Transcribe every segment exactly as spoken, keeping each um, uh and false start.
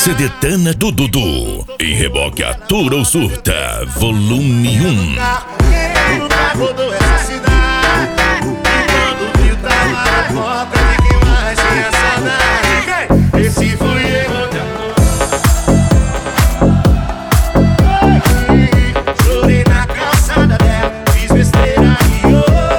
Cedetana do Dudu e Reboque Atura ou Surta, volume um. Quem nunca rodou essa cidade? E quando viu tava na porta de quem mais tinha saudade. Esse fui eu. Chorei na calçada dela, fiz besteira e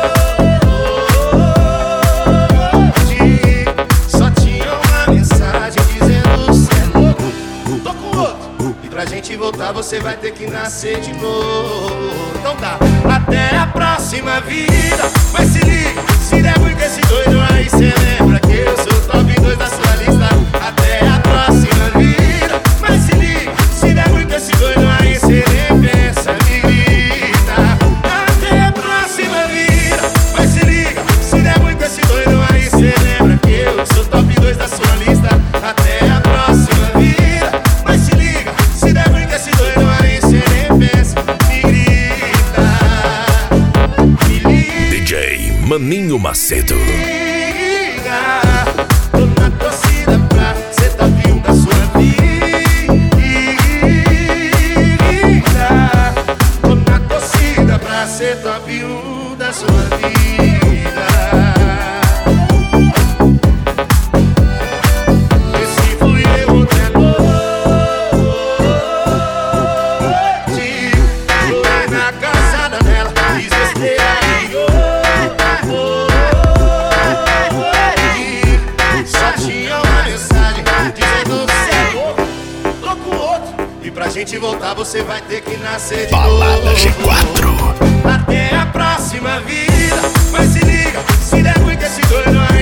hoje só tinha uma mensagem dizendo: cê é louco, tô com outro. E pra gente voltar você vai ter que nascer de novo. Então tá, até a próxima vida. Mas se liga, se der ruim com esse doido aí, cê lembra que eu sou top dois da sua lista. Até a próxima vida. Mas se liga, se der ruim com esse doido aí, cê nem pensa, me grita. Até a próxima vida. Mas se liga, se der ruim com esse doido aí, cê lembra que eu sou top dois da sua lista. Até a próxima vida. Mas se liga, se der ruim com esse doido aí, cê nem pensa, me grita. Me liga. D J Maninho Macedo. Tô na torcida pra ser top um da sua vida. Tô na torcida pra ser top um da sua vida. Esse fui eu outra noite. Chorei na calçada dela, fiz besteira e hoje só tinha uma mensagem dizendo: cê é louco, tô com outro. E pra gente voltar você vai ter que nascer de Balada novo. G quatro. Até a próxima vida. Mas se liga, se der ruim com esse doido